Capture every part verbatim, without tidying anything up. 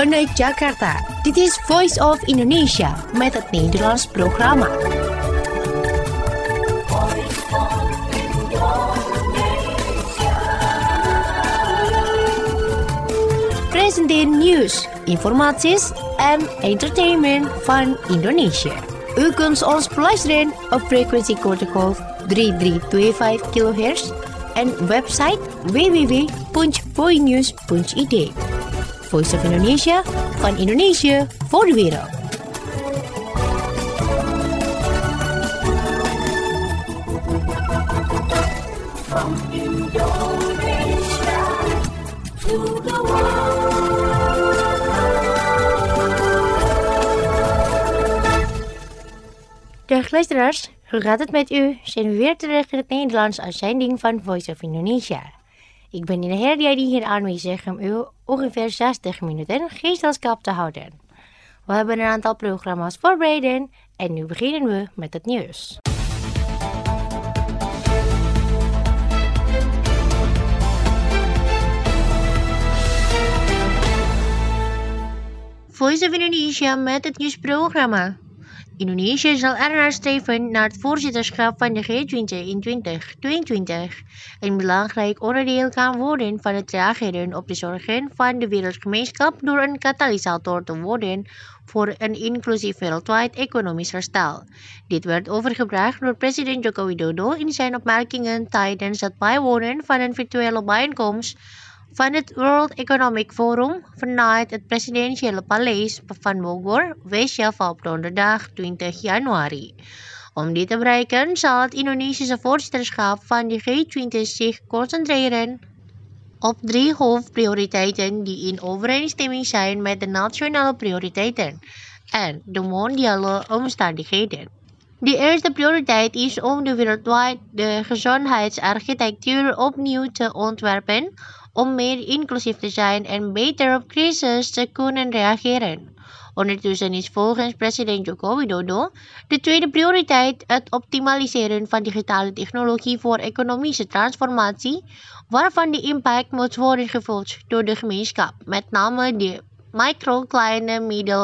vanuit Jakarta. Dit is Voice of Indonesia met het Nederlands programma. Presenteer nieuws, informaties en entertainment van Indonesië. U kunt ons beluisteren op frequentie kortegolf drie drie twee vijf kilohertz en website w w w punt voinews punt i d. Voice of Indonesia, van Indonesië voor de wereld. From Indonesia to the world. Dag luisteraars, hoe gaat het met u? Zijn we weer terug in het Nederlands uitzending van Voice of Indonesia. Ik ben in de Herdia die hier aanwezig om u ongeveer zestig minuten gezelschap te houden. We hebben een aantal programma's voorbereid en nu beginnen we met het nieuws. Voice of Indonesia met het nieuwsprogramma. Indonesië zal ernaar streven naar het voorzitterschap van de G twintig in twintig tweeëntwintig. Een belangrijk onderdeel kan worden van het reageren op de zorgen van de wereldgemeenschap door een katalysator te worden voor een inclusief wereldwijd economisch herstel. Dit werd overgebracht door president Joko Widodo in zijn opmerkingen tijdens het bijwonen van een virtuele bijeenkomst van het World Economic Forum vanuit het presidentiële paleis van Bogor, West-Java op donderdag twintig januari. Om dit te bereiken zal het Indonesische voorzitterschap van de G twintig zich concentreren op drie hoofdprioriteiten die in overeenstemming zijn met de nationale prioriteiten en de mondiale omstandigheden. De eerste prioriteit is om de wereldwijde gezondheidsarchitectuur opnieuw te ontwerpen, om meer inclusief te zijn en beter op crisis te kunnen reageren. Ondertussen is volgens president Joko Widodo de tweede prioriteit het optimaliseren van digitale technologie voor economische transformatie, waarvan de impact moet worden gevoeld door de gemeenschap, met name de micro, kleine,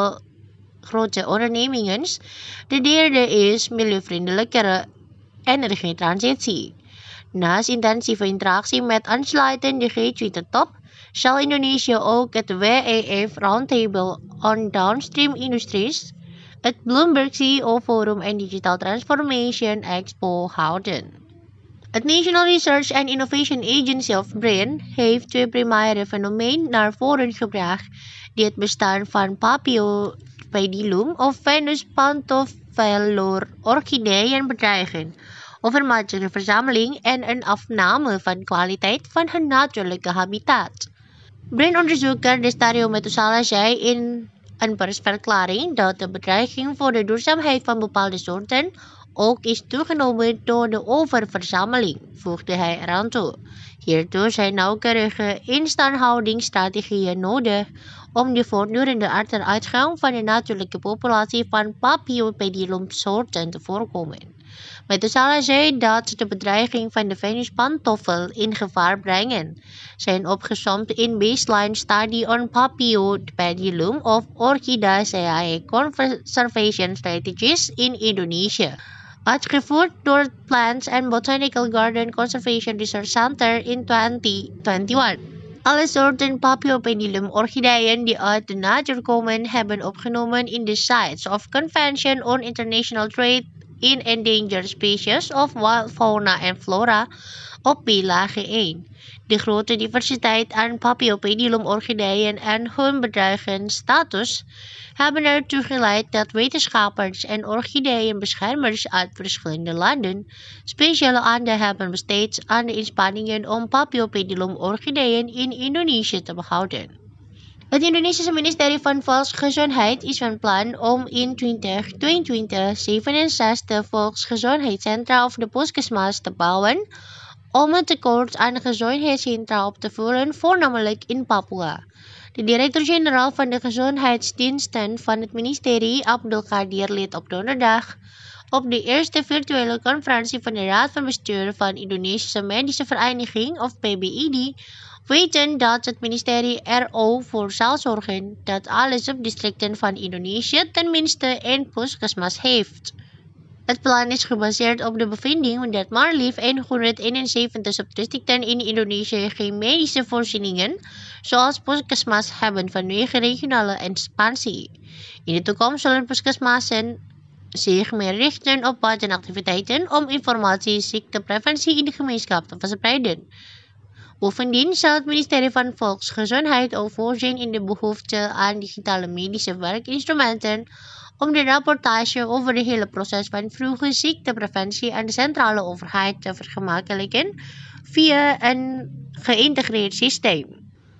middelgrote ondernemingen. De derde is milieuvriendelijkere energietransitie. Naast intensieve interactie met aansluitende G twintig-top zal Indonesië ook het W E F Roundtable on Downstream Industries, het Bloomberg C E O Forum en Digital Transformation Expo houden. Het National Research and Innovation Agency of BRIN heeft twee primaire fenomenen naar voren gebracht die het bestaan van Paphiopedilum of Venus pantophilor orchideeën bedreigen: overmatige verzameling en een afname van kwaliteit van hun natuurlijke habitat. BRIN-onderzoeker Destario Metusala zei in een persverklaring dat de bedreiging voor de duurzaamheid van bepaalde soorten ook is toegenomen door de oververzameling, voegde hij eraan toe. Hiertoe zijn nauwkeurige instandhoudingsstrategieën nodig om de voortdurende achteruitgang van de natuurlijke populatie van Paphiopedilum soorten te voorkomen. Metusala zei dat de bedreiging van de Venuspantoffel in gevaar brengen zijn opgesomd in Baseline Study on Paphiopedilum of Orchidaceae Conservation Strategies in Indonesië, uitgevoerd door het Plants and Botanical Garden Conservation Research Center in twintig eenentwintig. Alle soorten Paphiopedilum orchideeën die uit de natuur komen hebben opgenomen in de Sites of Convention on International Trade in Endangered Species of Wild Fauna and Flora op B-lage één. De grote diversiteit aan Paphiopedilum orchideeën en hun bedreigingstatus hebben ertoe geleid dat wetenschappers en orchideeënbeschermers uit verschillende landen speciale aandacht hebben besteed aan de inspanningen om Paphiopedilum orchideeën in Indonesië te behouden. Het Indonesische ministerie van Volksgezondheid is van plan om in twintig tweeëntwintig zevenenzestig volksgezondheidscentra of de Puskesmas te bouwen om het tekort aan gezondheidscentra op te vullen, voornamelijk in Papua. De directeur-generaal van de gezondheidsdiensten van het ministerie, Abdul Qadir, liet op donderdag op de eerste virtuele conferentie van de Raad van Bestuur van Indonesische Medische Vereniging of P B I D weten dat het ministerie er ook voor zal zorgen dat alle subdistricten van Indonesië tenminste één puskesmas heeft. Het plan is gebaseerd op de bevinding dat maar liefst honderdeenenzeventig subdistricten in Indonesië geen medische voorzieningen, zoals puskesmas, hebben vanwege regionale expansie. In de toekomst zullen puskesmassen zich meer richten op buitenactiviteiten om informatie ziektepreventie in de gemeenschap te verspreiden. Bovendien zal het ministerie van Volksgezondheid ook voorzien in de behoefte aan digitale medische werkinstrumenten om de rapportage over het hele proces van vroege ziektepreventie aan de centrale overheid te vergemakkelijken via een geïntegreerd systeem.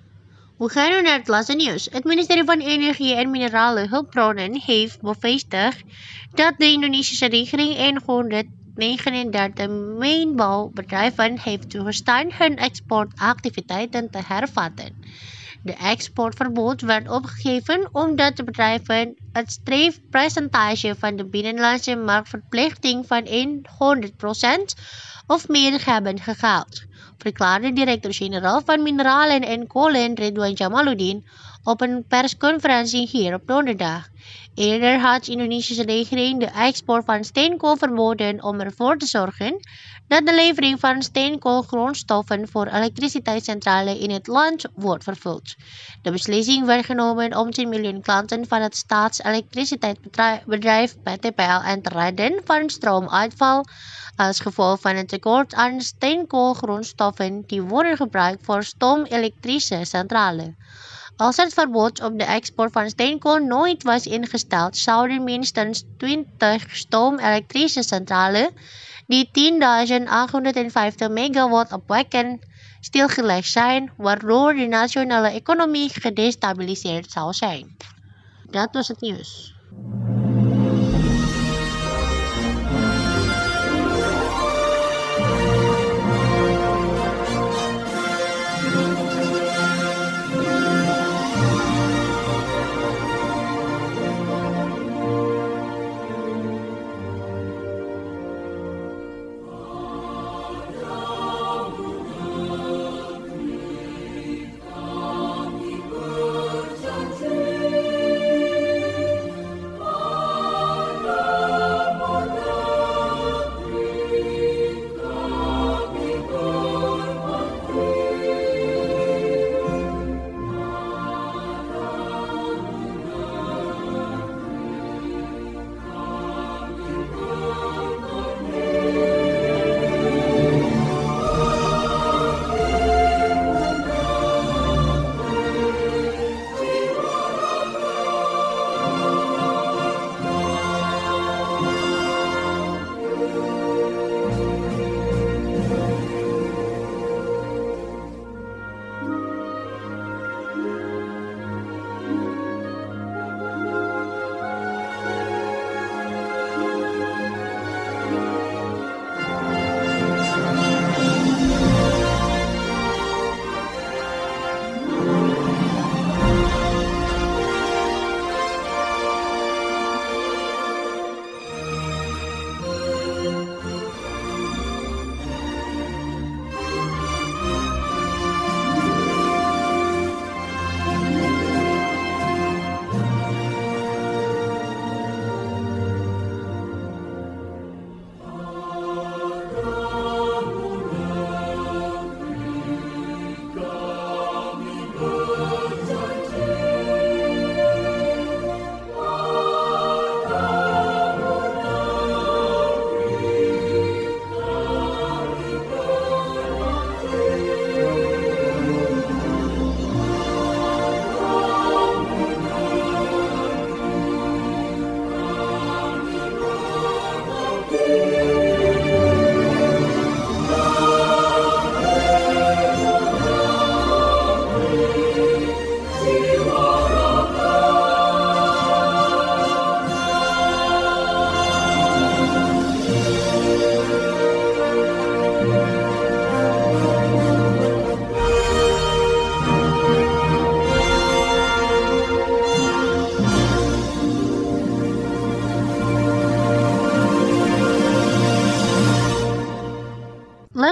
We gaan nu naar het laatste nieuws. Het ministerie van Energie en Minerale Hulpbronnen heeft bevestigd dat de Indonesische regering honderdnegenendertig mijnbouwbedrijven heeft toegestaan hun exportactiviteiten te hervatten. De exportverbod werd opgegeven omdat de bedrijven het streefpercentage van de binnenlandse marktverplichting van honderd procent of meer hebben gehaald, verklaarde directeur-generaal van Mineralen en Kolen Ridwan Jamaluddin op een persconferentie hier op donderdag. Eerder had de Indonesische regering de export van steenkool verboden om ervoor te zorgen dat de levering van steenkoolgrondstoffen voor elektriciteitscentrales in het land wordt vervuld. De beslissing werd genomen om tien miljoen klanten van het staatselektriciteitsbedrijf P T P L N te redden van stroomuitval als gevolg van een tekort aan steenkoolgrondstoffen die worden gebruikt voor stoomelektrische centrales. Als het verbod op de export van steenkool nooit was ingesteld, zouden minstens twintig stoomelektrische centrales die tienduizend achthonderdvijftig megawatt opwekken stilgelegd zijn, waardoor de nationale economie gedestabiliseerd zou zijn. Dat was het nieuws.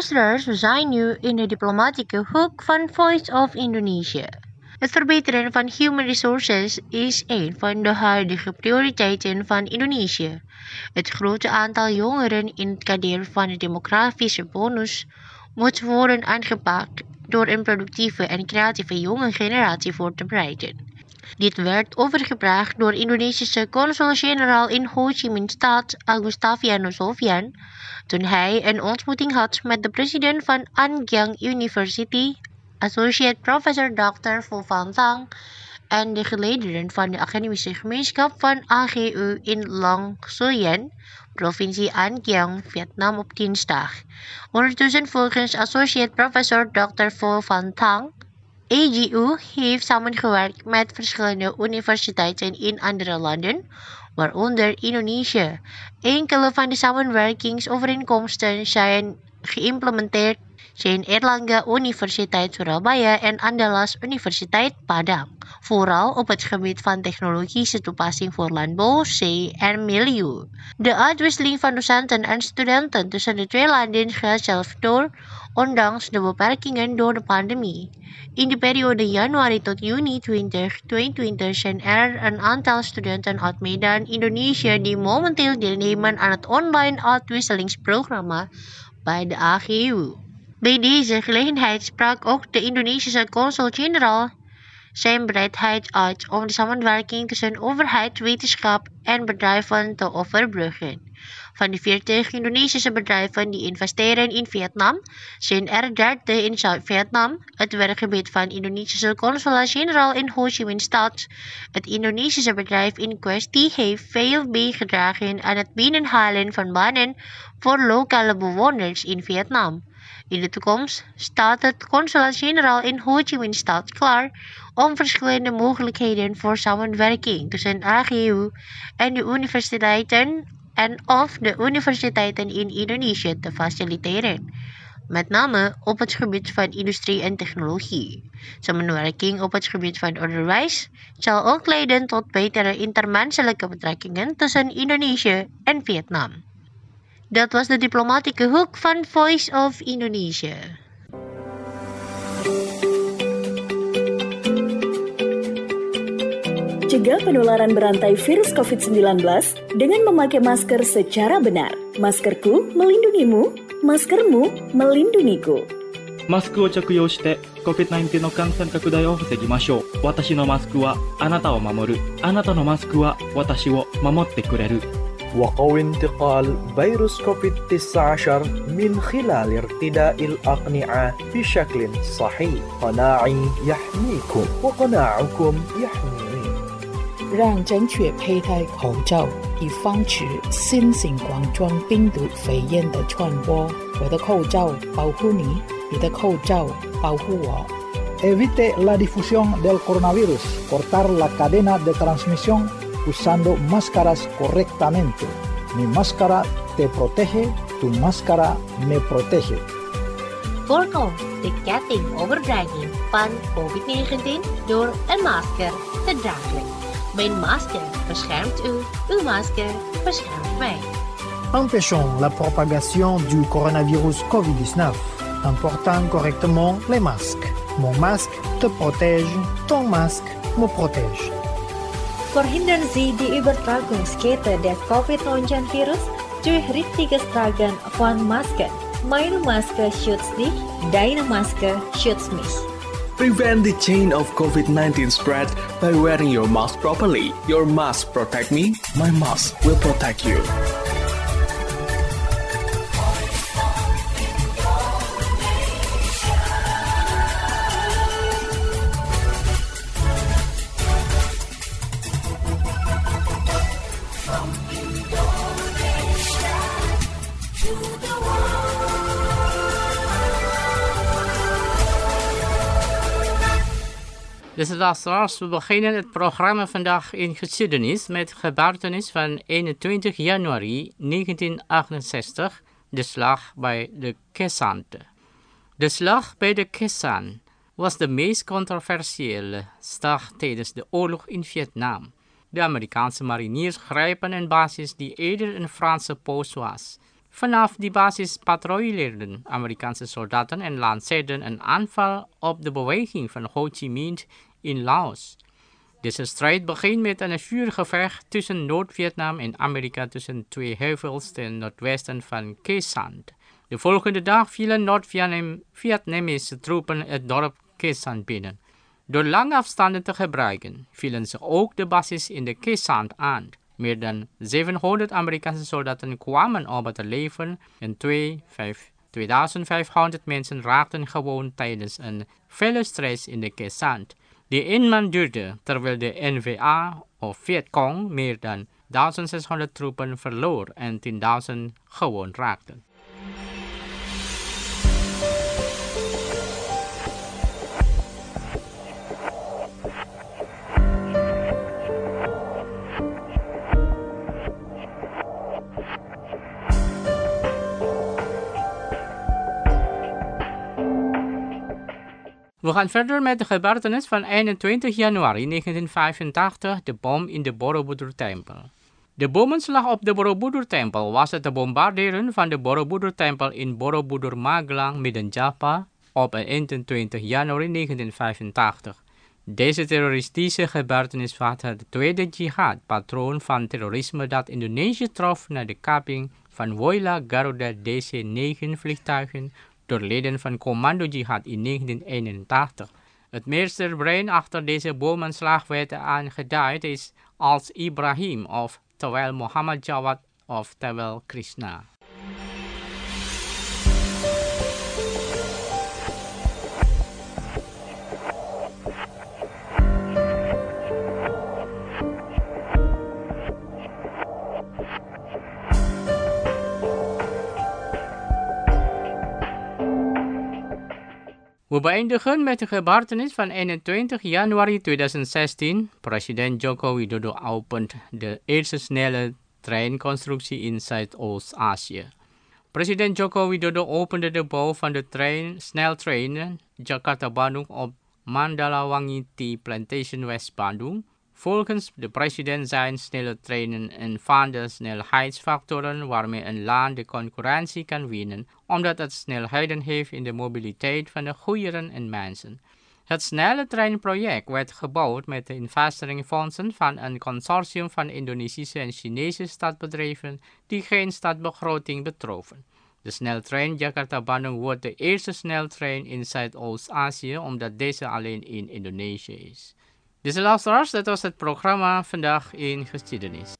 luisteraars, we zijn nu in de diplomatieke hoek van Voice of Indonesia. Het verbeteren van human resources is een van de huidige prioriteiten van Indonesië. Het grote aantal jongeren in het kader van de demografische bonus moet worden aangepakt door een productieve en creatieve jonge generatie voor te bereiden. Dit werd overgebracht door Indonesische consul-generaal in Ho Chi Minh Stad, Agustaviano Sofyan, toen hij een ontmoeting had met de president van An Giang University, Associate Professor doctor Vo Van Thang, en de gelederen van de academische gemeenschap van A G U in Long Xuyen, provincie An Giang, Vietnam, op dinsdag. Ondertussen, volgens Associate Professor doctor Vo Van Thang, A G U heeft samengewerkt met verschillende universiteiten in andere landen, waaronder Indonesië. Enkele van de samenwerkingsovereenkomsten zijn geïmplementeerd zijn Erlangga Universiteit Surabaya en Andalas Universiteit Padang, vooral op het gebied van technologische toepassing voor landbouw, zee en milieu. De uitwisseling van docenten en studenten tussen de twee landen gaat zelf door, ondanks de beperkingen door de pandemie. In de periode januari tot juni twintig tweeëntwintig zijn er een aantal studenten uit Medan, Indonesië, die momenteel deelnemen aan het online uitwisselingsprogramma bij de A G U. Bij deze gelegenheid sprak ook de Indonesische consul-generaal zijn bereidheid uit om de samenwerking tussen overheid, wetenschap en bedrijven te overbruggen. Van de veertig Indonesische bedrijven die investeren in Vietnam, zijn er dertig in Zuid-Vietnam, het werkgebied van Indonesische consul-generaal in Ho Chi Minh Stad. Het Indonesische bedrijf in kwestie heeft veel bijgedragen aan het binnenhalen van banen voor lokale bewoners in Vietnam. In de toekomst staat het consulaat-generaal in Ho Chi Minh Stad klaar om verschillende mogelijkheden voor samenwerking tussen A G U en de universiteiten en of de universiteiten in Indonesië te faciliteren, met name op het gebied van industrie en technologie. Samenwerking op het gebied van onderwijs zal ook leiden tot betere intermenselijke betrekkingen tussen Indonesië en Vietnam. Dat was de diplomatieke hoek van Voice of Indonesia. Cegah penularan berantai virus covid sembilan belas dengan memakai masker secara benar. Maskerku melindungimu, maskermu melindungiku. マスクを着用して コビッドナインティーン の感染拡大を防ぎましょう。私のマスクはあなたを守る。あなたのマスクは私を守ってくれる。 وقوي انتقال فيروس كوفيد تسعة عشر من خلال ارتداء الأقنعة بشكل صحيح. قناعي يحميكم وقناعكم يحميني. 让正确佩戴口罩，以防止新型冠状病毒肺炎的传播。我的口罩保护你，你的口罩保护我。 Evite la difusión del coronavirus. Cortar la cadena de transmisión usando máscaras correctamente. Mi máscara te protege, tu máscara me protege. Voorkom de kettingoverdraging van covid negentien door een masker te dragen. Mijn masker beschermt u, uw masker beschermt mij. Empêchons la propagation du coronavirus covid dix-neuf en portant correctement les masques. Mon masque te protège, ton masque me protège. Verhindern Sie die Übertragungskette der covid neunzehn Virus durch richtiges Tragen von Masken. Meine Maske schützt dich, deine Maske schützt mich. Prevent the chain of covid nineteen spread by wearing your mask properly. Your mask protect me, my mask will protect you. Dus luisteraars, we beginnen het programma vandaag in geschiedenis met gebeurtenis van eenentwintig januari negentien achtenzestig, de slag bij de Quezon. De slag bij de Quezon was de meest controversiële slag tijdens de oorlog in Vietnam. De Amerikaanse mariniers grijpen een basis die eerder een Franse post was. Vanaf die basis patrouilleerden Amerikaanse soldaten en lanceerden een aanval op de beweging van Ho Chi Minh in Laos. Deze strijd begint met een vuurgevecht tussen Noord-Vietnam en Amerika tussen twee heuvels ten noordwesten van Khe Sanh. De volgende dag vielen Noord-Vietnamese troepen het dorp Khe Sanh binnen. Door lange afstanden te gebruiken, vielen ze ook de basis in de Khe Sanh aan. Meer dan zevenhonderd Amerikaanse soldaten kwamen om het leven en tweeduizend vijfhonderd mensen raakten gewond tijdens een felle strijd in de Khe Sanh, die één maand duurde, terwijl de N V A of Vietcong meer dan duizend-zeshonderd troepen verloor en tienduizend gewond raakten. We gaan verder met de gebeurtenis van eenentwintig januari negentien vijfentachtig, de bom in de Borobudur-tempel. De bomenslag op de Borobudur-tempel was het bombarderen van de Borobudur-tempel in Borobudur, Magelang, Midden-Java op eenentwintig januari negentien vijfentachtig. Deze terroristische gebeurtenis was het tweede jihad-patroon van terrorisme dat Indonesië trof na de kaping van Woyla Garuda D C negen vliegtuigen door leden van Commando Jihad in negentien eenentachtig. Het meesterbrein achter deze bomaanslag werd aangeduid is als Ibrahim of terwijl Muhammad Jawad of terwijl Krishna. We beëindigen met de gebeurtenis van eenentwintig januari tweeduizend zestien. President Joko Widodo opent de eerste snelle treinconstructie in Zuidoost-Azië. President Joko Widodo opende de bouw van de trein, sneltrein Jakarta-Bandung op Mandalawangi Tea Plantation West Bandung. Volgens de president zijn snelle treinen een van de snelheidsfactoren waarmee een land de concurrentie kan winnen, omdat het snelheden heeft in de mobiliteit van de goederen en mensen. Het snelle treinproject werd gebouwd met de investeringsfondsen van een consortium van Indonesische en Chinese staatsbedrijven die geen staatsbegroting betroffen. De sneltrein Jakarta-Bandung wordt de eerste sneltrein in Zuidoost-Azië, omdat deze alleen in Indonesië is. Dus luisteraars, dat was het programma Vandaag in Geschiedenis.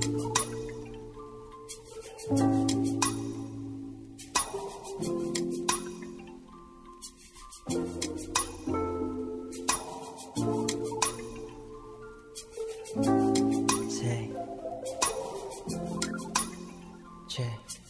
Say, Jay.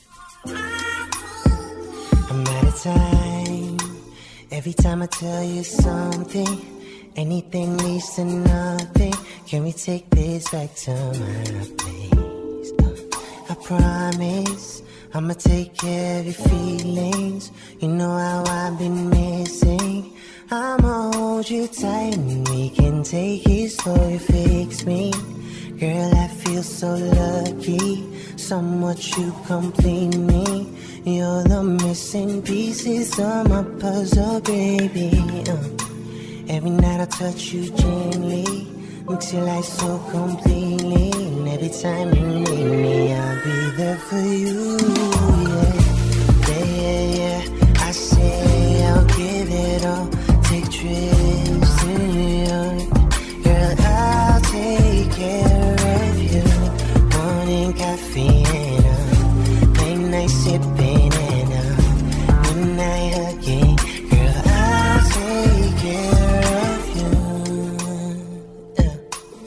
I'm out of time. Every time I tell you something, anything leads to nothing. Can we take this back to my place? I promise I'ma take care of your feelings. You know how I've been missing. I'ma hold you tight and we can take it slow. You fix me, girl, I feel so lucky. Somewhat you complete me. You're the missing pieces of my puzzle, baby. uh. Every night I touch you gently, mix your life so completely. And every time you need me, I'll be there for you. Yeah, yeah, yeah, yeah. I say I'll give it all. Take trips to New York, girl, I'll take care of you. Morning coffee and a late night sipping and a midnight hugging. Girl, I'll take care of you. Yeah.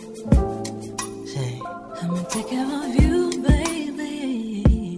Say, I'ma take care of you, baby.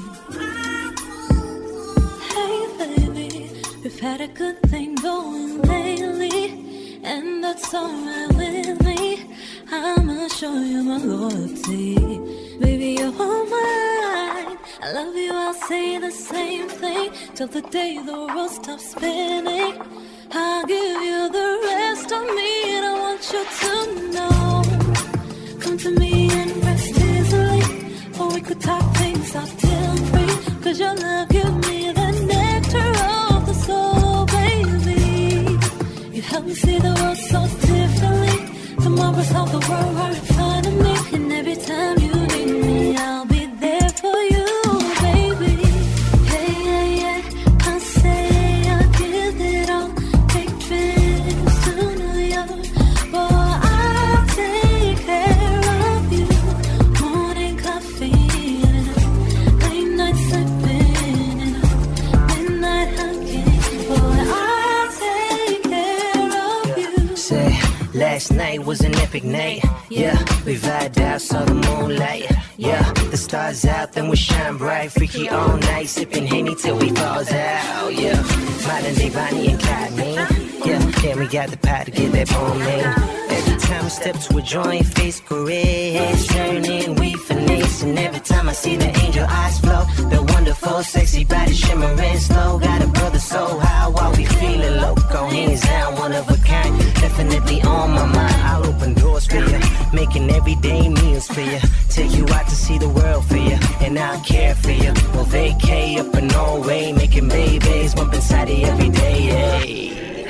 Hey, baby, we've had a good thing going lately, and that's alright with me. I'ma show you my loyalty. Baby, you're all mine. I love you, I'll say the same thing till the day the world stops spinning. I'll give you the rest of me, and I want you to know. Come to me and rest easily, or we could talk things out till three. 'cause your love gives me the nectar of the soul, baby. You help me see the world so differently. Tomorrow's half the world right in front of me. And every time you need me, I'll be there for you, baby. Hey, yeah, yeah, I say I'll give it all. Take trips to New York, boy, I'll take care of you. Morning coffee, late night sleeping, midnight hugging, boy, I'll take care of you. Say, last night was an epic night. Yeah, we vibed out, saw the moonlight. Yeah, the stars out, then we shine bright. Freaky all night, sipping Henny till we falls out. Yeah, modern day Bonnie and Clyde, man. Yeah, yeah, we got the power to get that bone, man. Every time we step to a joint, face caress, turning, we finesse. And every time I see the angel eyes flow, the wonderful, sexy body shimmering slow. Got a brother so high while we feeling loco. Hands down, one of a kind, definitely on my mind. I'll open doors for you, making everyday meals for you. Take you out to see the world for you, and I'll care for you. We'll vacay up in Norway, making babies, bump inside you every day, yeah.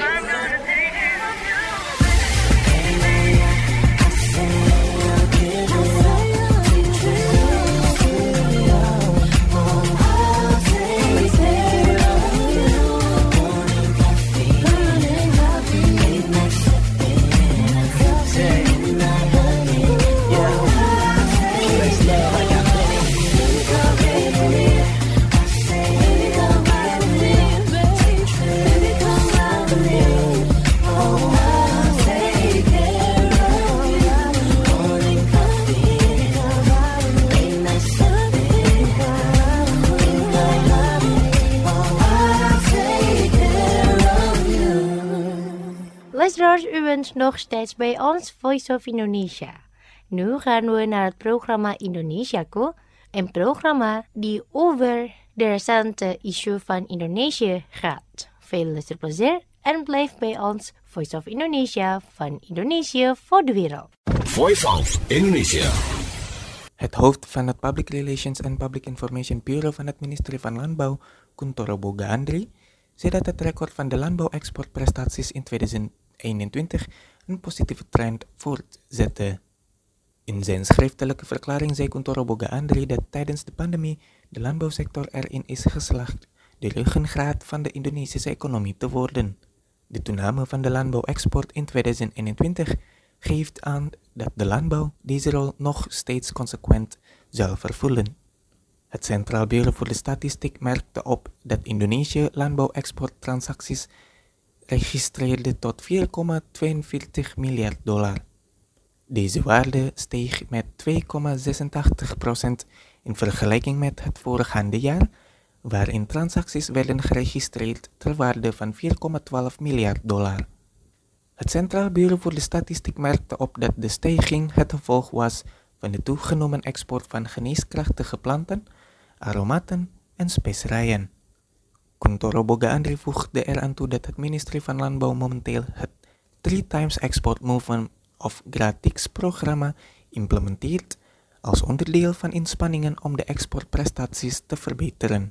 Luisteraars, u bent nog steeds bij ons Voice of Indonesia. Nu gaan we naar het programma Indonesiaku, een programma die over de recente issue van Indonesië gaat. Veel luisterplezier en blijf bij ons Voice of Indonesia van Indonesië voor de wereld. Voice of Indonesia. Het hoofd van het Public Relations and Public Information Bureau van het ministerie van Landbouw, Kuntoro Boga Andri, zei dat het record van de landbouwexportprestaties in tweeduizend eenentwintig een positieve trend voortzette. In zijn schriftelijke verklaring zei Kuntoro Boga Andri dat tijdens de pandemie de landbouwsector erin is geslaagd de ruggengraat van de Indonesische economie te worden. De toename van de landbouwexport in tweeduizend eenentwintig geeft aan dat de landbouw deze rol nog steeds consequent zal vervullen. Het Centraal Bureau voor de Statistiek merkte op dat Indonesië landbouwexporttransacties registreerde tot vier komma tweeënveertig miljard dollar. Deze waarde steeg met twee komma zesentachtig procent in vergelijking met het voorgaande jaar, waarin transacties werden geregistreerd ter waarde van vier komma twaalf miljard dollar. Het Centraal Bureau voor de Statistiek merkte op dat de stijging het gevolg was van de toegenomen export van geneeskrachtige planten, aromaten en specerijen. Kuntoro Boga Andri voegde eraan toe dat het ministerie van Landbouw momenteel het Three Times Export Movement of GRATIX-programma implementeert als onderdeel van inspanningen om de exportprestaties te verbeteren.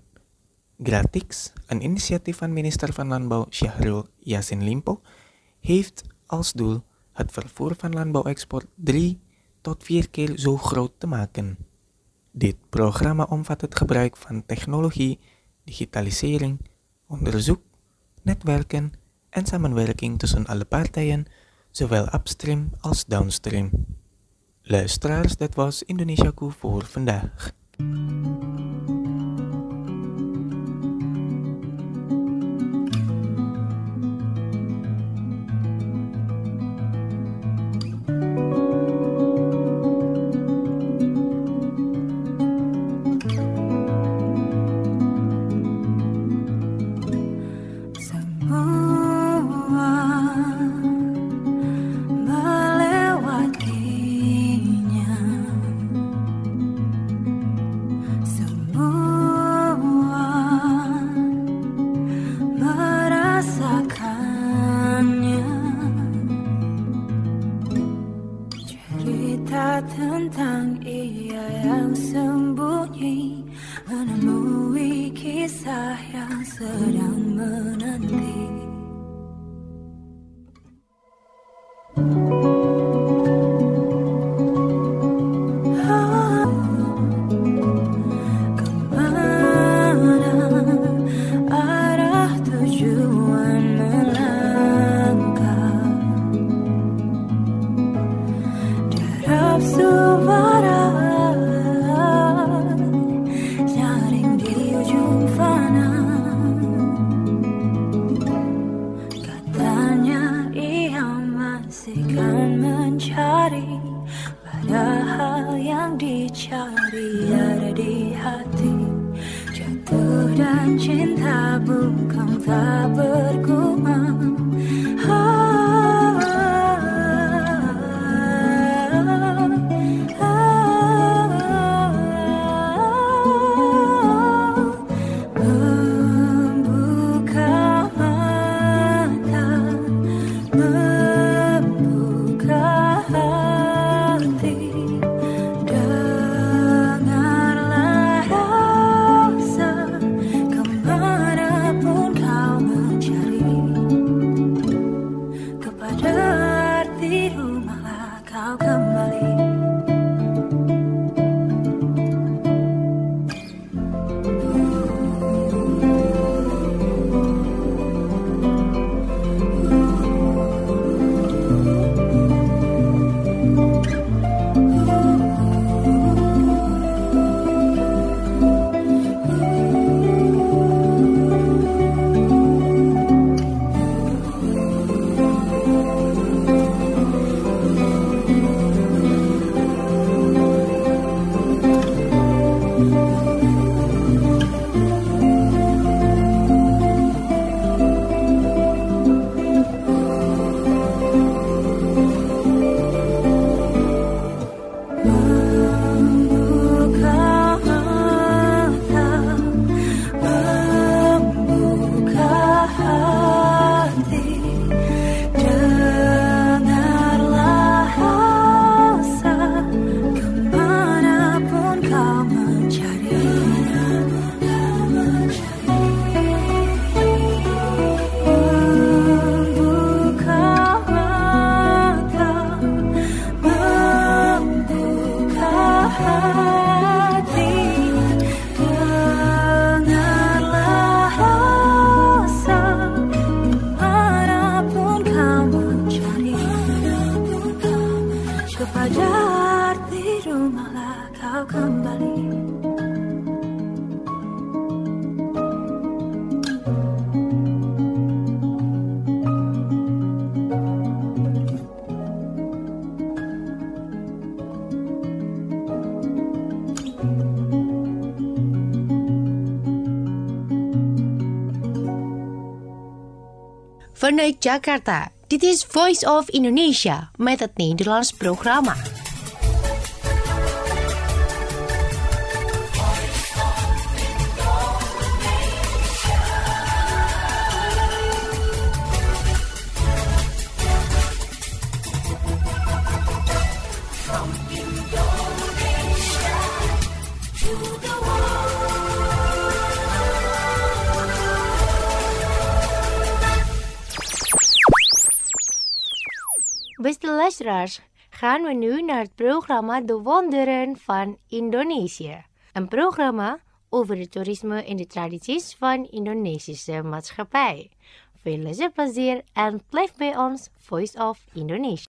GRATIX, een initiatief van minister van Landbouw Syahrul Yassin Limpo, heeft als doel het vervoer van landbouwexport drie tot vier keer zo groot te maken. Dit programma omvat het gebruik van technologie, digitalisering, onderzoek, netwerken en samenwerking tussen alle partijen, zowel upstream als downstream. Luisteraars, dat was Indonesiaku voor vandaag. Melewatinya semua sedang menanti. Padahal yang dicari ada di hati. Jatuh dan cinta bukan tak berguna. Vanuit Jakarta, dit is Voice of Indonesia met het Nederlands programma. Beste luisteraars, gaan we nu naar het programma De Wonderen van Indonesië. Een programma over het toerisme en de tradities van Indonesische maatschappij. Veel luisterplezier en blijf bij ons Voice of Indonesia.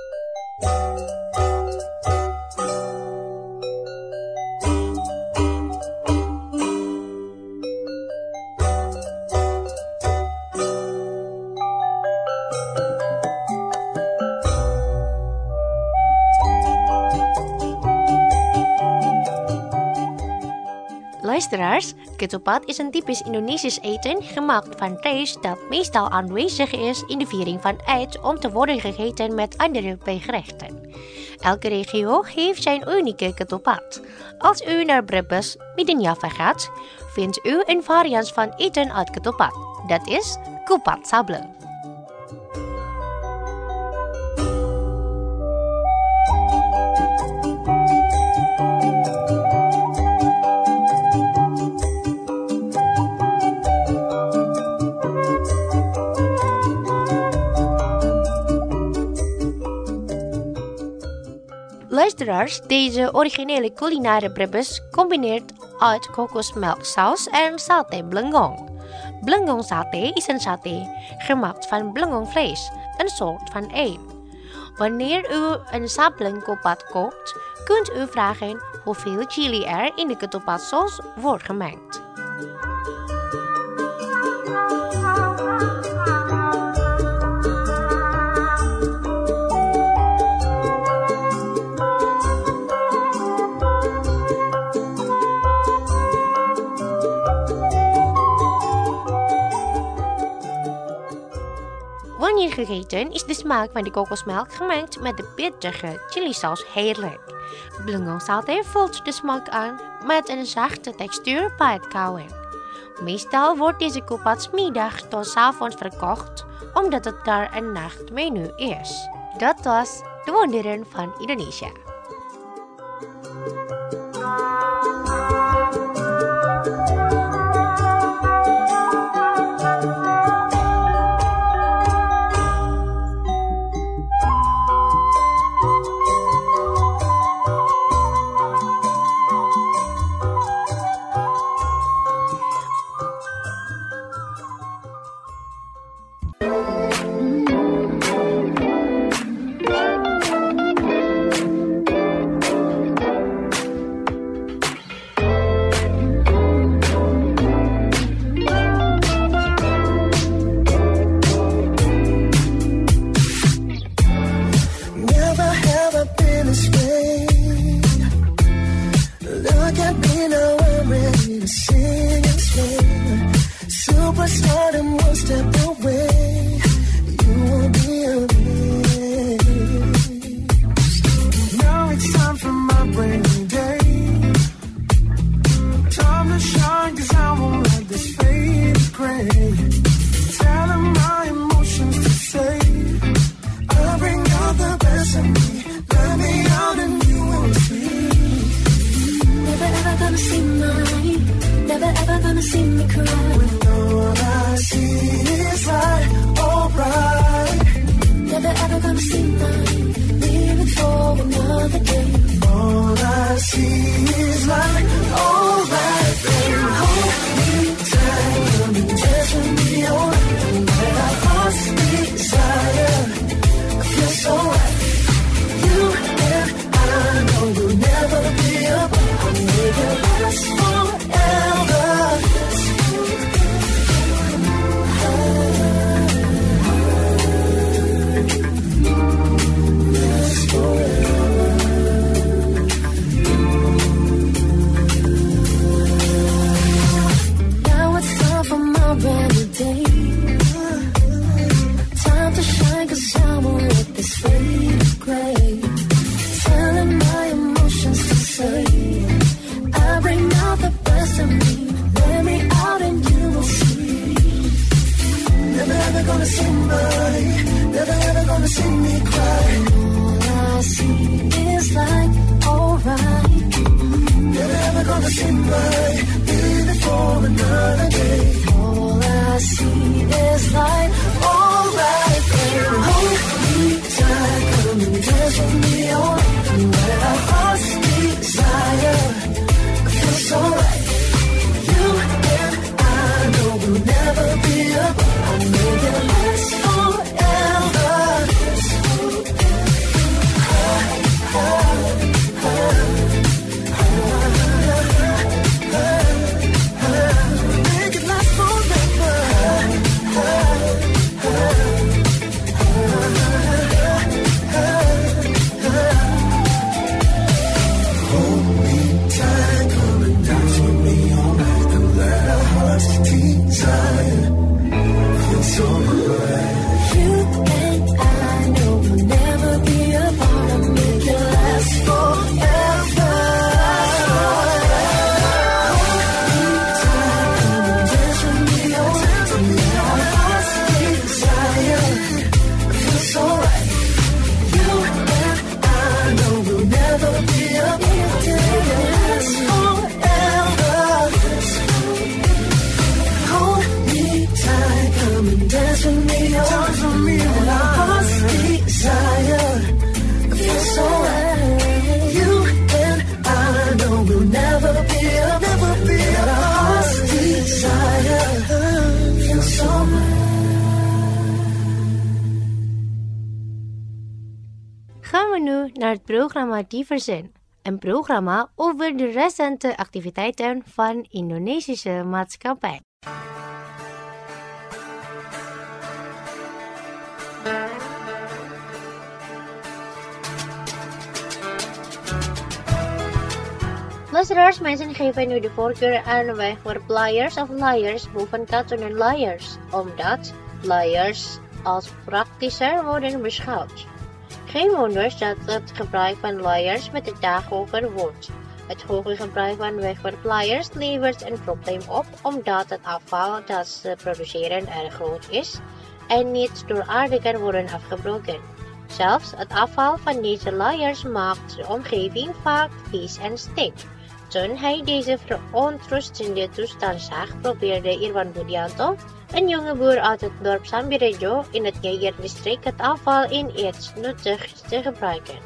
Luisteraars, ketupat is een typisch Indonesisch eten gemaakt van rijst dat meestal aanwezig is in de viering van Eid om te worden gegeten met andere bijgerechten. Elke regio heeft zijn unieke ketupat. Als u naar Brebes, midden Java gaat, vindt u een variant van eten uit ketupat. Dat is kupat sable. luisteraars, deze originele culinaire prebbes combineert uit kokosmelksaus en saté blengong. Blengong saté is een saté gemaakt van blengongvlees, een soort van ei. Wanneer u een sapling kopat kookt, kunt u vragen hoeveel chili er in de ketopatsaus wordt gemengd. Wanneer gegeten is de smaak van de kokosmelk gemengd met de pittige chilisaus heerlijk. Blengong saté voelt de smaak aan met een zachte textuur bij het kauwen. Meestal wordt deze kopat 's middags tot 's avonds verkocht, omdat het daar een nachtmenu is. Dat was de wonderen van Indonesia. nu naar het programma Diversen, een programma over de recente activiteiten van Indonesische maatschappij. Luisteraars, mensen geven nu de voorkeur aan wegwerpflyers of flyers boven kartonnen flyers, omdat flyers als praktischer worden beschouwd. Geen wonders dat het gebruik van flyers met de dag hoger wordt. Het hoge gebruik van wegwerpflyers levert een probleem op omdat het afval dat ze produceren erg groot is en niet door aarde kan worden afgebroken. Zelfs het afval van deze flyers maakt de omgeving vaak vies en stinkt. Toen hij deze verontrustende toestand zag, probeerde Irwan Budianto, een jonge boer uit het dorp Sambirejo in het Geger-district, het afval in iets nuttigs te gebruiken.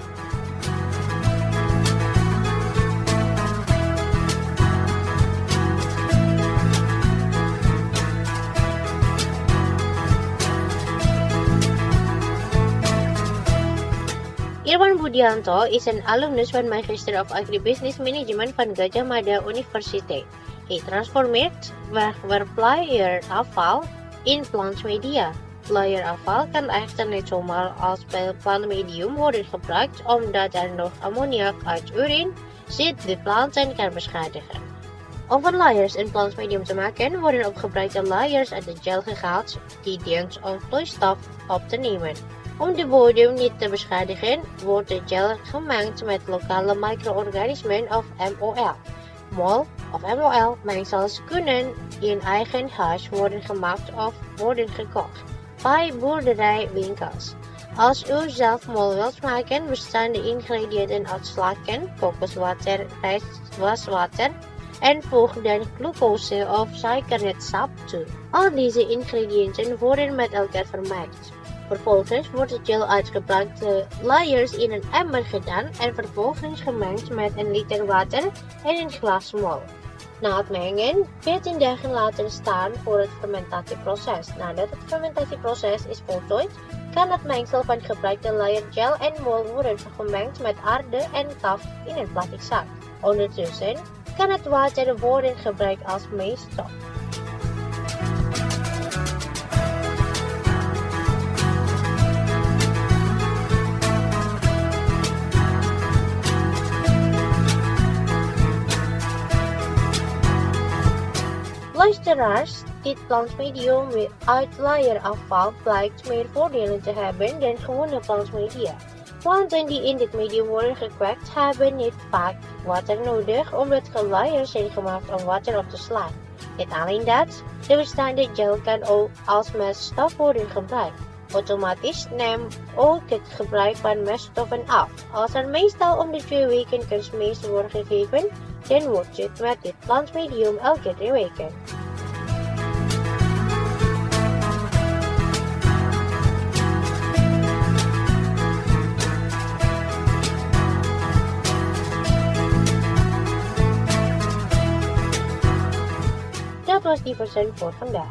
Irwan Budianto is een alumnus van Magister of Agribusiness Management van Gajah Mada Universiteit. Hij transformeert wegwerpflyerafval in plantmedia. Flyerafval kan echter niet zomaar als plantmedium worden gebruikt omdat er nog ammoniak uit urine zit die planten kan beschadigen. Om van flyers een plantmedium te maken worden opgebruikte flyers uit de gel gehaald die dient om vloeistof op te nemen. Om de bodem niet te beschadigen, wordt de gel gemengd met lokale micro-organismen of M O L. Mol of M O L mengsels kunnen in eigen huis worden gemaakt of worden gekocht bij boerderijwinkels. Als u zelf mol wilt maken, bestaan de ingrediënten uit slakken, kokoswater, rijstwaswater en voeg dan glucose of suikernetsap toe. Al deze ingrediënten worden met elkaar vermengd. Vervolgens wordt de gel uitgebruikte flyers in een emmer gedaan en vervolgens gemengd met een liter water en een glas mol. Na het mengen, veertien dagen later staan voor het fermentatieproces. Nadat het fermentatieproces is voltooid, kan het mengsel van gebruikte flyergel en mol worden gemengd met aarde en kaf in een plastic zak. Ondertussen kan het water worden gebruikt als meeststof. Luisteraars, dit plantmedium uit flyerafval blijkt meer voordelen te hebben dan gewone plantmedia. Planten die in dit medium worden gekweekt hebben niet vaak water nodig omdat flyers zijn gemaakt om water op te slaan. Niet alleen dat, de bestaande gel kan ook als meststof worden gebruikt. Automatisch neemt ook het gebruik van meststoffen af. Als er meestal om de twee weken kunstmest wordt gegeven, dan wordt het met dit plantmedium elke drie weken. Dat was Diversen voor vandaag.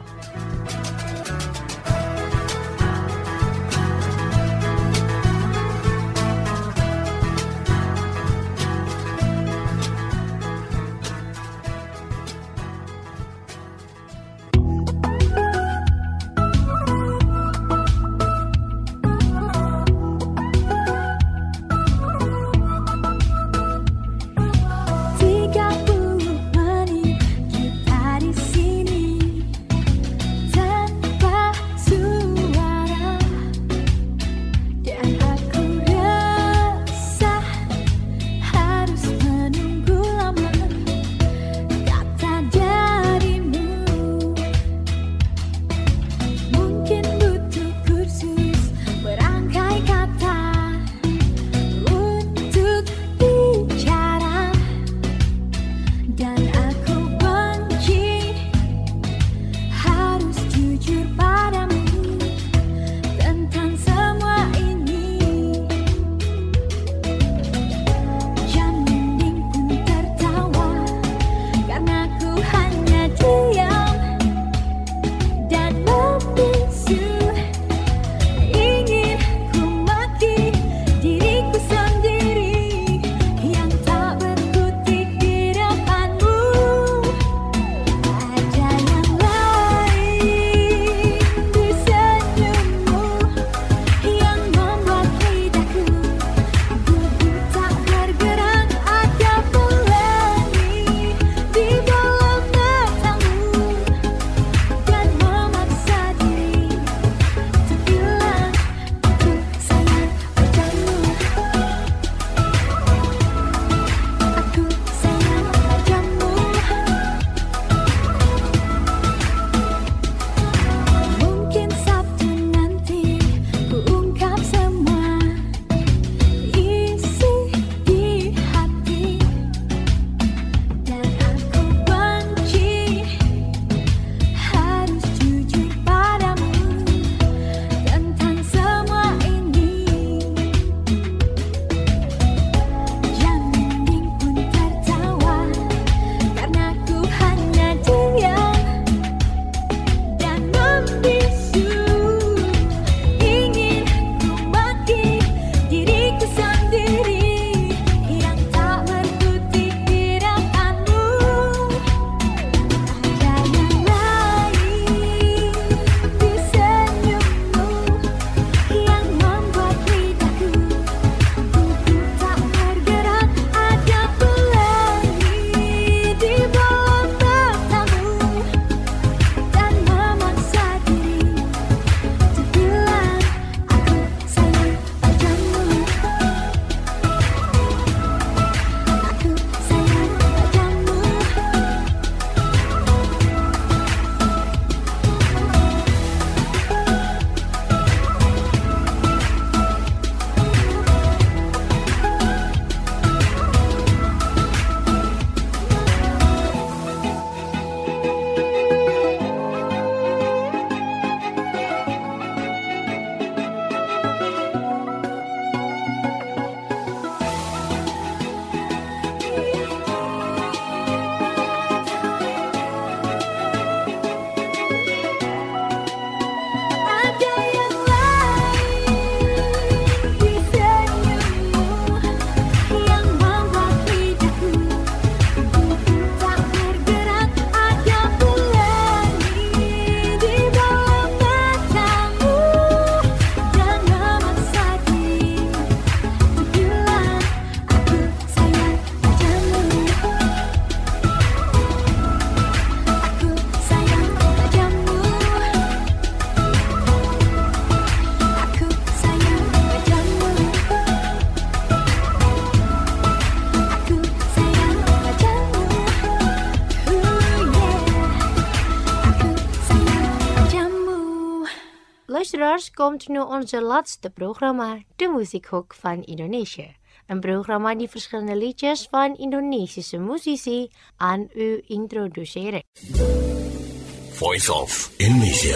Luisteraars, komt nu onze laatste programma, de Muziekhoek van Indonesië. Een programma die verschillende liedjes van Indonesische muzici aan u introduceren. Voice of Indonesia.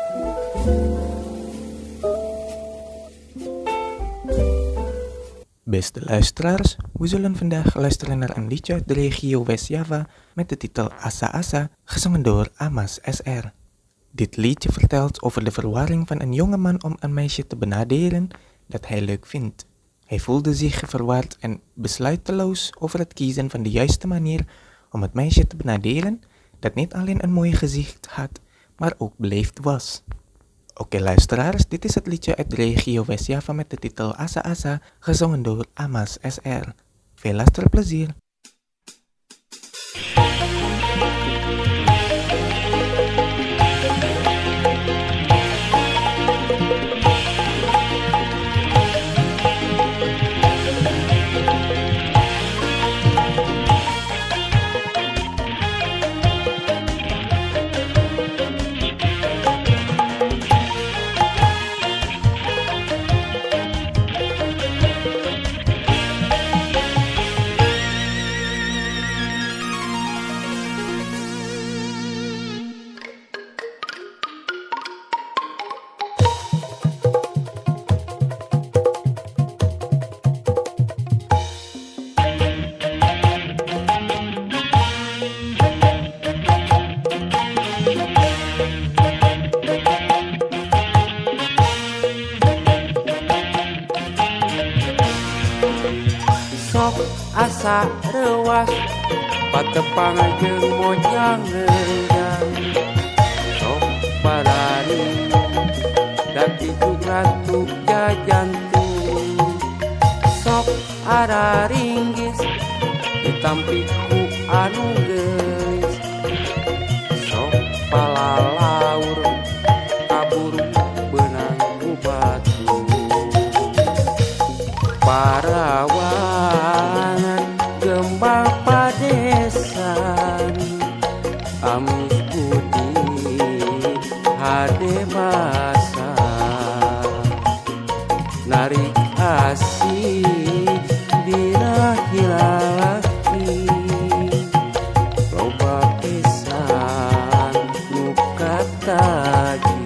Beste luisteraars, we zullen vandaag luisteren naar een liedje uit de regio West-Java met de titel Asa Asa, gezongen door Amas S R. Dit liedje vertelt over de verwarring van een jongeman om een meisje te benaderen dat hij leuk vindt. Hij voelde zich verward en besluiteloos over het kiezen van de juiste manier om het meisje te benaderen dat niet alleen een mooi gezicht had, maar ook beleefd was. Oké luisteraars, dit is het liedje uit de regio West-Java met de titel Asa Asa, gezongen door Amas S R. Veel luisterplezier! Asa rewas patepang jeung mojang reujang sok balani dadi ratu jajantung sok ada ringgis ditampi ku anu geus sok palalaur kaburu beunang ku batu parawangan gembal padesan amis budi hade basa narik asih dina hilalaki loba pisan nu kataji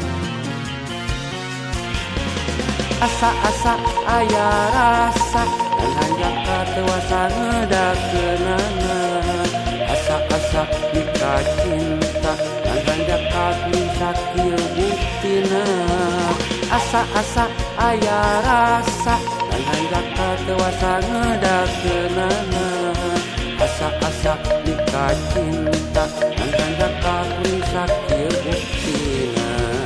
asa-asa aya rasa dan hanjaka dewasa ngedakeunana asa-asa nikah cinta dan hanjaka sakil buktina asa-asa aya rasa dan hanjaka dewasa ngedakeunana asa-asa nikah cinta dan hanjaka sakil buktina.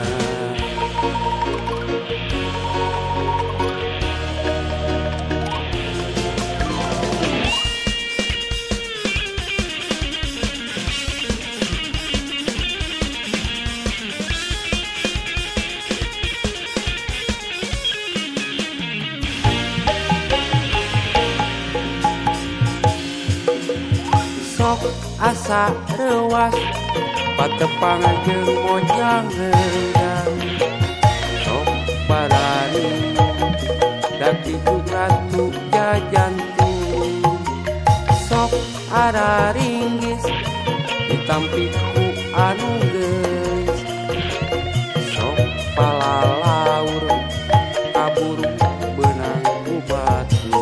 Asa rewas patepang jeung mojang reujang sok balani dadi ratu jajantung sok ada ringgis ditampi ku anu geus sok palalaur kaburu beunang ku batu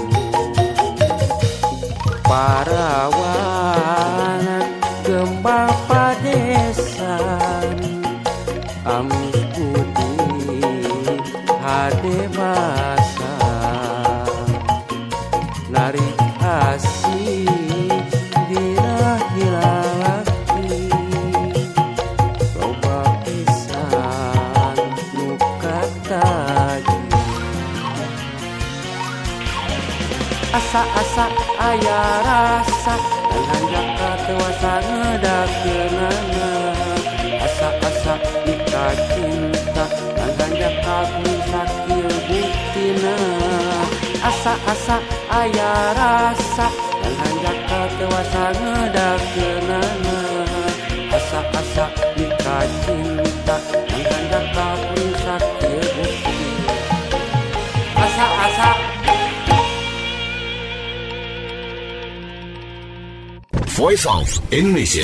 parawangan gembal padesan amis budi hade basa narik asih dina hilalaki loba pisan nu kataji asa-asa aya rasa dan hanjaka dewasa ngedakeunana asa-asa nikah cinta dan hanjaka sakil buktina asa-asa aya rasa dan hanjaka dewasa ngedakeunana asa-asa nikah cinta dan hanjaka sakil Voice of Indonesia.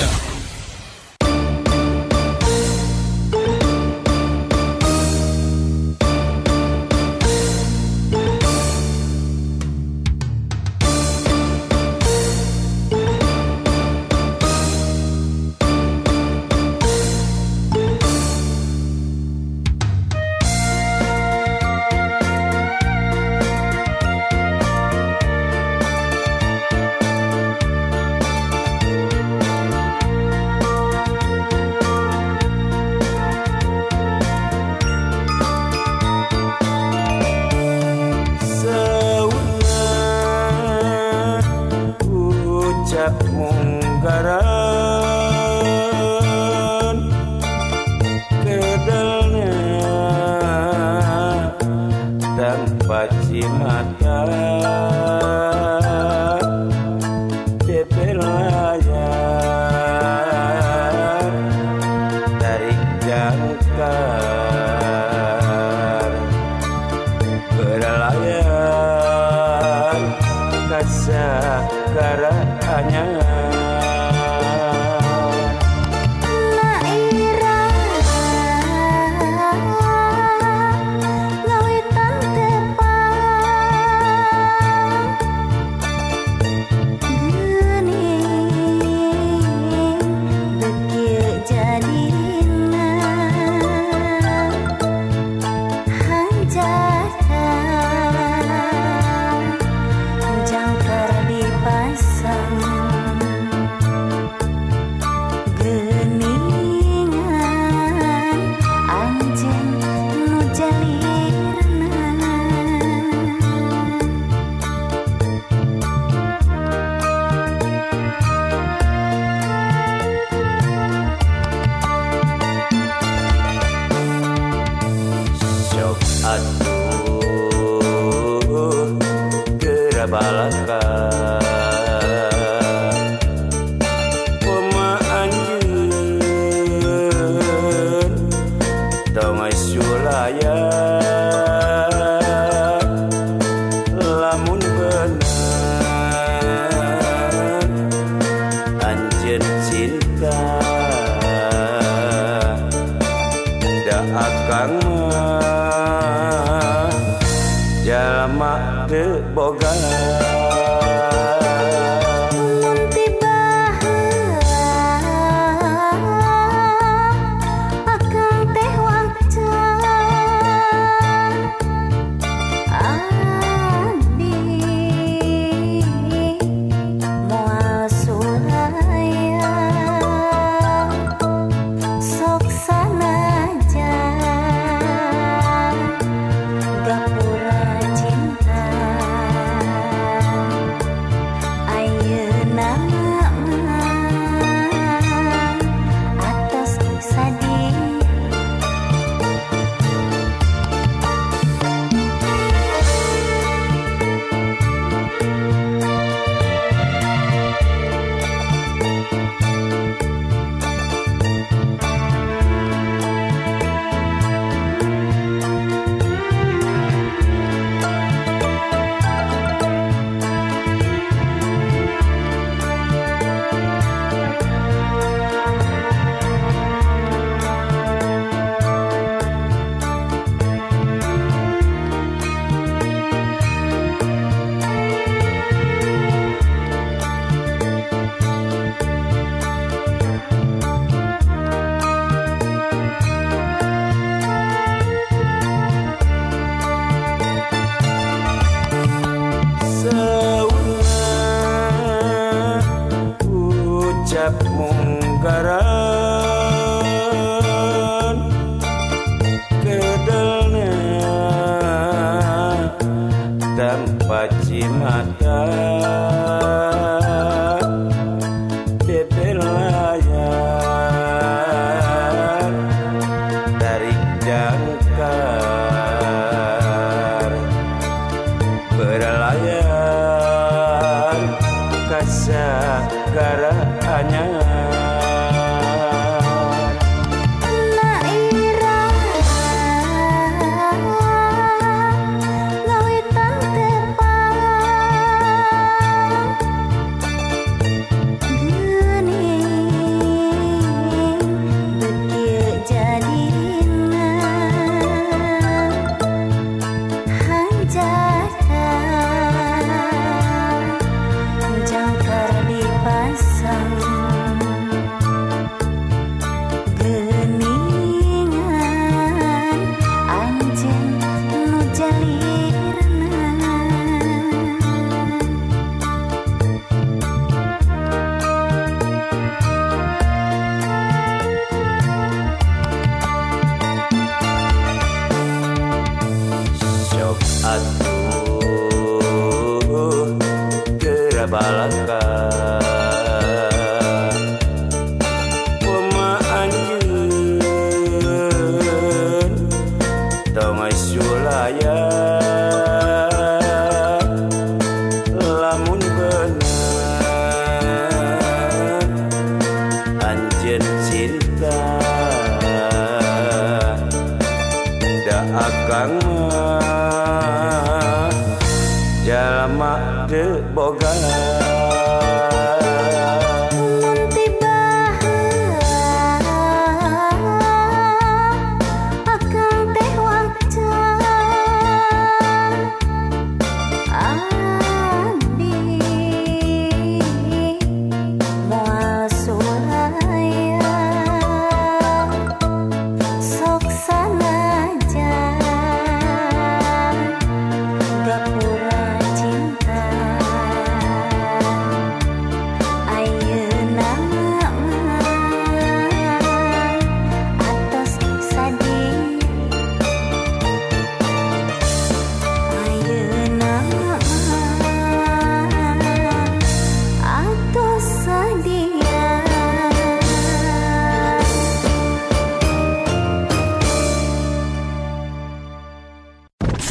Sok sanaja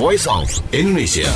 Voice of Indonesia.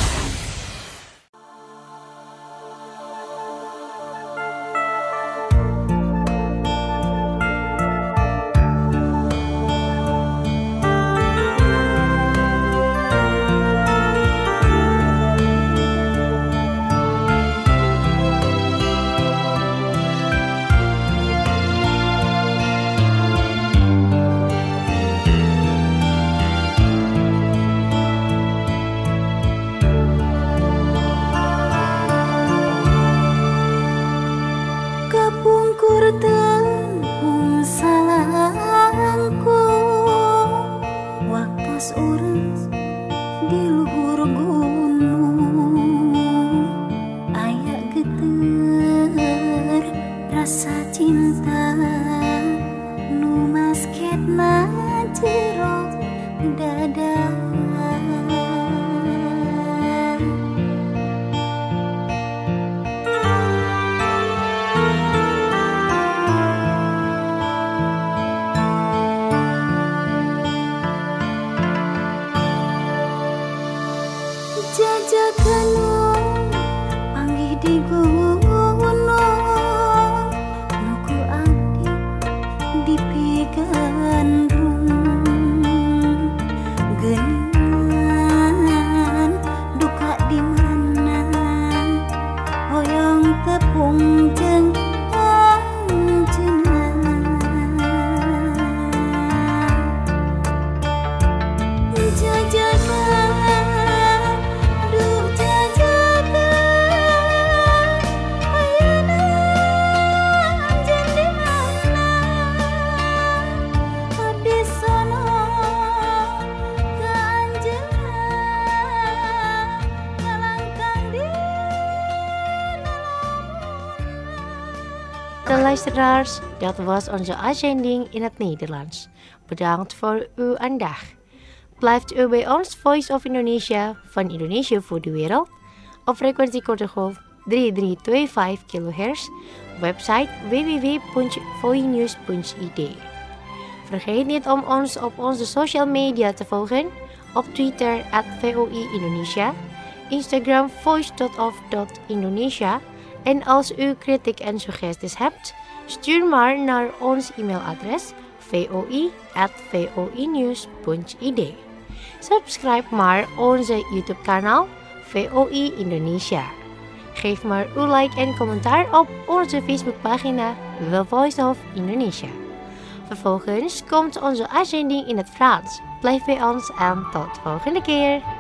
Luisteraars, dat was onze uitzending in het Nederlands. Bedankt voor uw aandacht. Blijft u bij ons Voice of Indonesia van Indonesië voor de wereld op frequentie korte golf drie drie twee vijf kilohertz, website w w w punt voinews punt i d. Vergeet niet om ons op onze social media te volgen, op Twitter at V O I Indonesia, Instagram voice dot of dot indonesia. En als u kritiek en suggesties hebt, stuur maar naar ons e-mailadres voi at voinews punt i d. Subscribe maar onze YouTube kanaal V O I Indonesia. Geef maar uw like en commentaar op onze Facebookpagina The Voice of Indonesia. Vervolgens komt onze uitzending in het Frans. Blijf bij ons en tot volgende keer.